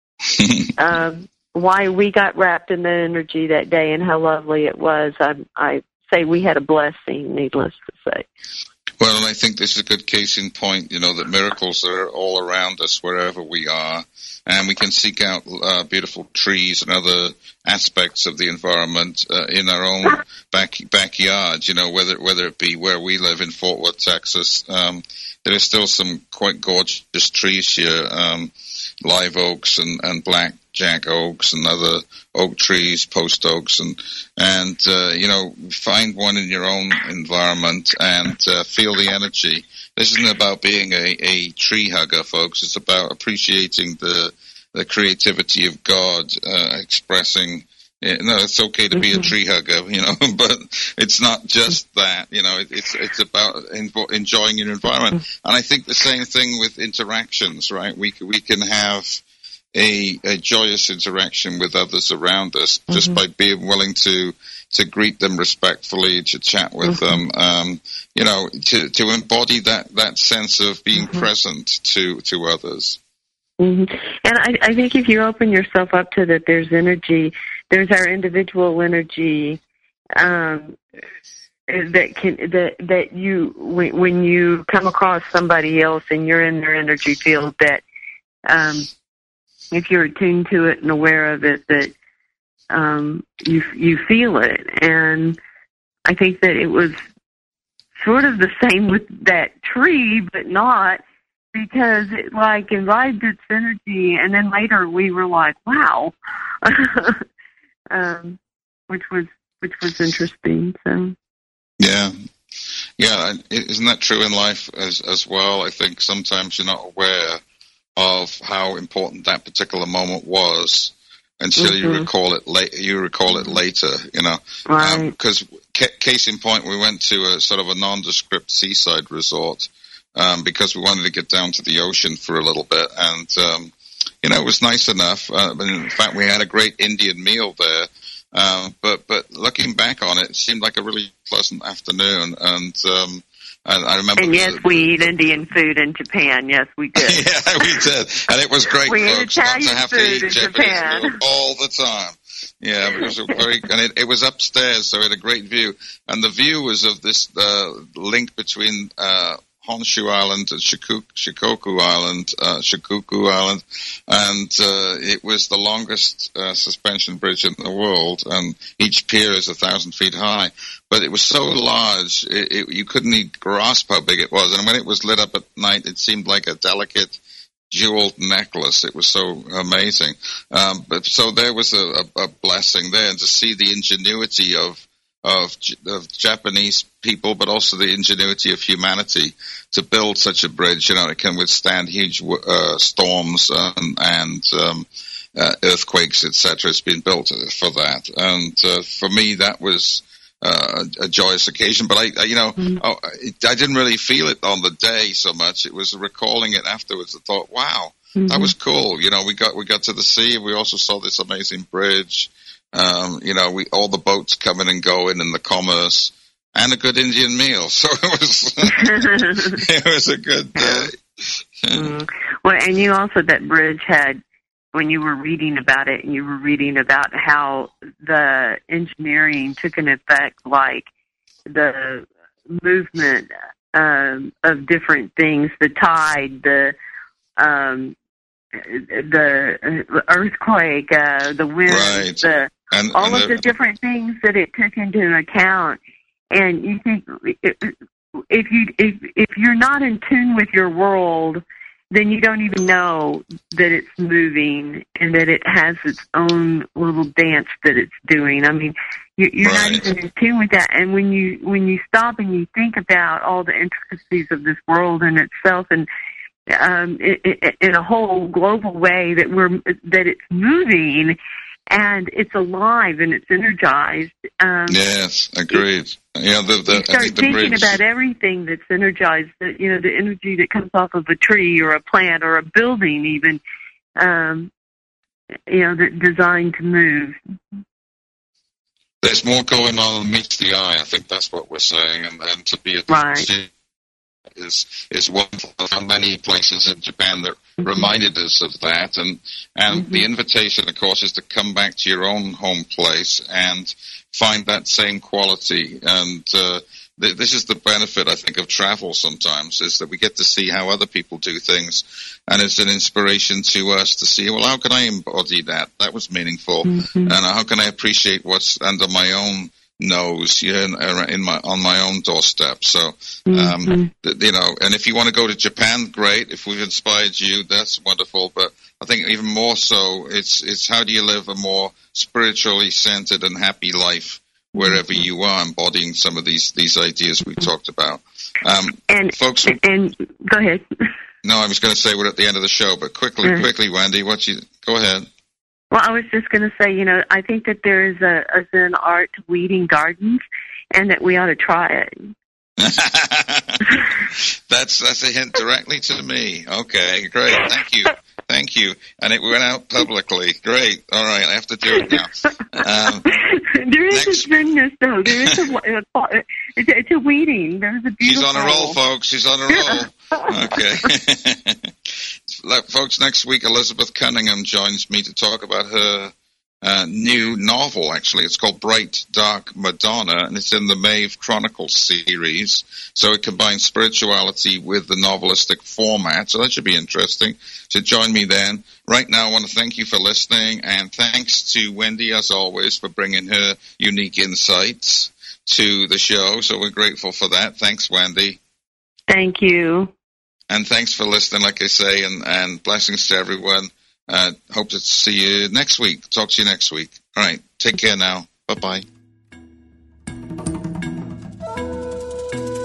um, why we got wrapped in the energy that day and how lovely it was, I, I say we had a blessing, needless to say. Well, and I think this is a good case in point, you know, that miracles are all around us wherever we are, and we can seek out uh, beautiful trees and other aspects of the environment uh, in our own back, backyard, you know, whether whether it be where we live in Fort Worth, Texas. Um, there are still some quite gorgeous trees here, um, live oaks and, and black jack oaks and other oak trees, post oaks, and and uh, you know, find one in your own environment and uh, feel the energy. This isn't about being a, a tree hugger, folks. It's about appreciating the the creativity of God, uh, expressing. You know, it's okay to be a tree hugger, you know, but it's not just that. You know, it, it's it's about enjoying your environment, and I think the same thing with interactions, right? We we can have A, a joyous interaction with others around us mm-hmm. just by being willing to to greet them respectfully, to chat with mm-hmm. them, um, you know, to, to embody that, that sense of being mm-hmm. present to, to others. Mm-hmm. And I, I think if you open yourself up to that, there's energy, there's our individual energy um, that can that that you when, when you come across somebody else and you're in their energy field, that um, if you're attuned to it and aware of it, that um, you you feel it. And I think that it was sort of the same with that tree, but not, because it like imbibed its energy, and then later we were like, wow, um, which was which was interesting. So yeah. Yeah, isn't that true in life as as well? I think sometimes you're not aware of how important that particular moment was until mm-hmm. you recall it late. You recall it later, you know, right? Because um, ca- case in point, we went to a sort of a nondescript seaside resort um, because we wanted to get down to the ocean for a little bit, and um, you know, it was nice enough. Uh, in fact, we had a great Indian meal there. Um, but but looking back on it, it seemed like a really pleasant afternoon, and um, I, I remember. And yes, the, we eat Indian food in Japan. Yes, we did. Yeah, we did, and it was great, we folks, ate not Italian to have food to eat in Japanese Japan food all the time. Yeah, it was a very, and it, it was upstairs, so it had a great view, and the view was of this uh, link between uh, Honshu Island and Shikoku, Shikoku Island, uh, Shikoku Island, and uh, it was the longest uh, suspension bridge in the world, and each pier is a thousand feet high. But it was so large, it, it, you couldn't even grasp how big it was. And when it was lit up at night, it seemed like a delicate jeweled necklace. It was so amazing. Um, but so there was a, a, a blessing there, and to see the ingenuity of Of, of Japanese people, but also the ingenuity of humanity to build such a bridge. You know, it can withstand huge uh, storms and, and um, uh, earthquakes, et cetera. It's been built for that, and uh, for me, that was uh, a joyous occasion. But I, I you know, mm-hmm. oh, I didn't really feel it on the day so much. It was recalling it afterwards. I thought, wow, mm-hmm. that was cool. You know, we got we got to the sea. We also saw this amazing bridge. Um, you know, we all the boats coming and going, and the commerce, and a good Indian meal. So it was, it was a good day. mm. Well, and you also, that bridge had, when you were reading about it, and you were reading about how the engineering took an effect, like the movement um, of different things, the tide, the um, the earthquake, uh, the wind, right. the and, all and of the, the different things that it took into account. And you think if you if if you're not in tune with your world, then you don't even know that it's moving and that it has its own little dance that it's doing. I mean, you, you're right. not even in tune with that. And when you when you stop and you think about all the intricacies of this world in itself, and um, it, it, in a whole global way that we're that it's moving. And it's alive and it's energized. Um, yes, agreed. It, yeah, the, the, you start I think the thinking bridge... about everything that's energized. The, you know, the energy that comes off of a tree or a plant or a building, even. Um, you know, that designed to move. There's more going on than meets the eye. I think that's what we're saying, and, and to be at the right. is is wonderful. I found many places in Japan that mm-hmm. reminded us of that, and and mm-hmm. the invitation, of course, is to come back to your own home place and find that same quality. And uh, th- this is the benefit, I think, of travel. Sometimes is that we get to see how other people do things, and it's an inspiration to us to see, well, how can I embody that? That was meaningful, mm-hmm. and how can I appreciate what's under my own nose, yeah, in, in my on my own doorstep. So, um, mm-hmm. th- you know, and if you want to go to Japan, great. If we've inspired you, that's wonderful. But I think even more so, it's it's how do you live a more spiritually centered and happy life wherever mm-hmm. you are, embodying some of these these ideas we talked about. Um, and folks, and go ahead. No, I was going to say we're at the end of the show, but quickly, mm-hmm. quickly, Wendy, what you go ahead. Well, I was just going to say, you know, I think that there is a, a Zen art to weeding gardens, and that we ought to try it. that's that's a hint directly to me. Okay, great. Thank you. Thank you. And it went out publicly. Great. All right, I have to do it now. Um, there is next... a Zenness, though. There is a, a, a it's, a, it's a weeding. There's a beautiful... She's on a roll, folks. She's on a roll. Okay. Look, folks, next week Elizabeth Cunningham joins me to talk about her uh, new novel, actually. It's called Bright, Dark Madonna, and it's in the Maeve Chronicles series. So it combines spirituality with the novelistic format, so that should be interesting. So join me then. Right now, I want to thank you for listening, and thanks to Wendy, as always, for bringing her unique insights to the show. So we're grateful for that. Thanks, Wendy. Thank you. And thanks for listening, like I say, and, and blessings to everyone. Uh, hope to see you next week. Talk to you next week. All right. Take care now. Bye-bye.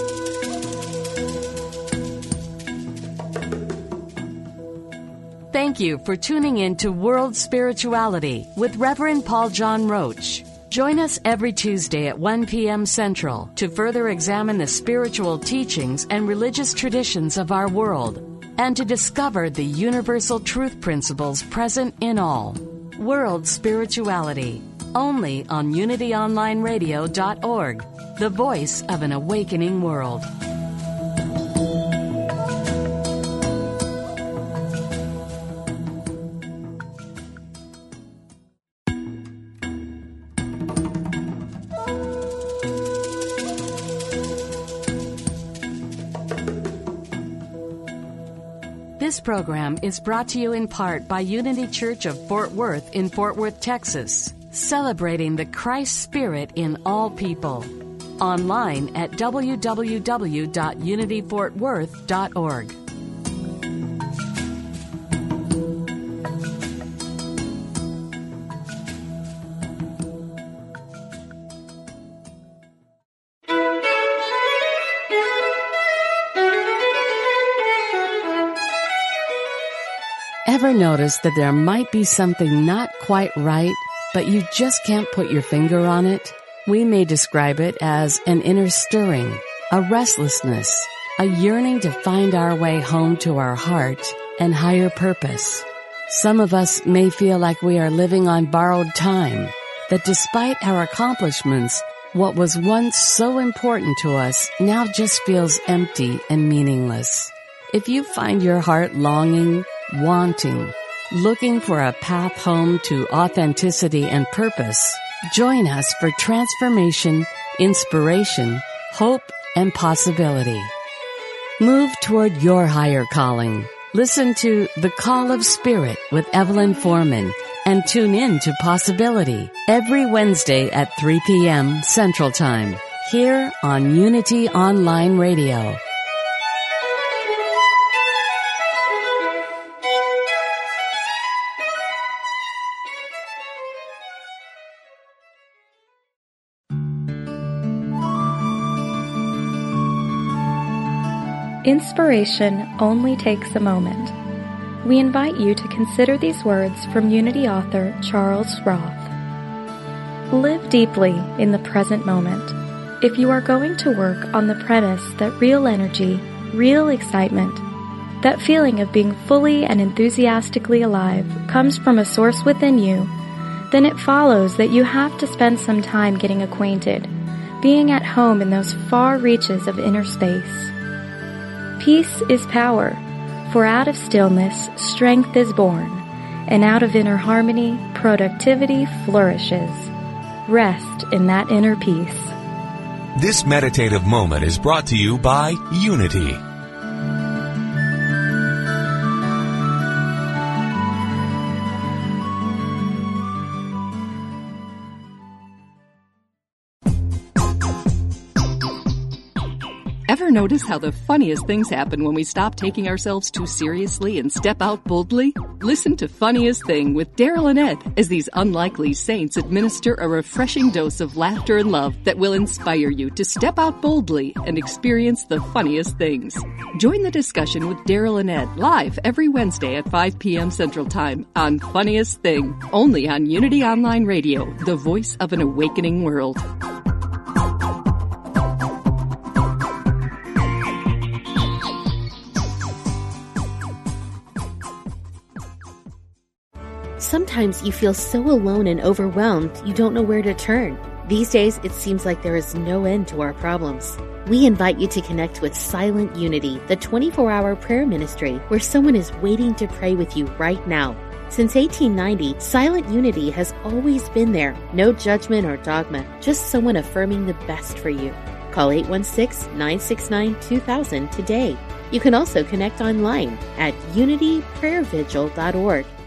Thank Thank you for tuning in to World Spirituality with Reverend Paul John Roach. Join us every Tuesday at one p.m. Central to further examine the spiritual teachings and religious traditions of our world and to discover the universal truth principles present in all. World Spirituality, only on unity online radio dot org, the voice of an awakening world. This program is brought to you in part by Unity Church of Fort Worth in Fort Worth, Texas, celebrating the Christ Spirit in all people. Online at w w w dot unity fort worth dot org. Ever notice that there might be something not quite right, but you just can't put your finger on it? We may describe it as an inner stirring, a restlessness, a yearning to find our way home to our heart and higher purpose. Some of us may feel like we are living on borrowed time, that despite our accomplishments, what was once so important to us now just feels empty and meaningless. If you find your heart longing, wanting, looking for a path home to authenticity and purpose, join us for transformation, inspiration, hope, and possibility. Move toward your higher calling. Listen to The Call of Spirit with Evelyn Foreman and tune in to Possibility every Wednesday at three p.m. Central Time here on Unity Online Radio. Inspiration only takes a moment. We invite you to consider these words from Unity author Charles Roth. Live deeply in the present moment. If you are going to work on the premise that real energy, real excitement, that feeling of being fully and enthusiastically alive comes from a source within you, then it follows that you have to spend some time getting acquainted, being at home in those far reaches of inner space. Peace is power, for out of stillness strength is born, and out of inner harmony productivity flourishes. Rest in that inner peace. This meditative moment is brought to you by Unity. Ever notice how the funniest things happen when we stop taking ourselves too seriously and step out boldly? Listen to Funniest Thing with Daryl and Ed as these unlikely saints administer a refreshing dose of laughter and love that will inspire you to step out boldly and experience the funniest things. Join the discussion with Daryl and Ed live every Wednesday at five p.m. Central Time on Funniest Thing, only on Unity Online Radio, the voice of an awakening world. Sometimes you feel so alone and overwhelmed you don't know where to turn. These days, it seems like there is no end to our problems. We invite you to connect with Silent Unity, the twenty-four hour prayer ministry where someone is waiting to pray with you right now. Since eighteen ninety, Silent Unity has always been there. No judgment or dogma, just someone affirming the best for you. Call eight one six, nine six nine, two thousand today. You can also connect online at unity prayer vigil dot org.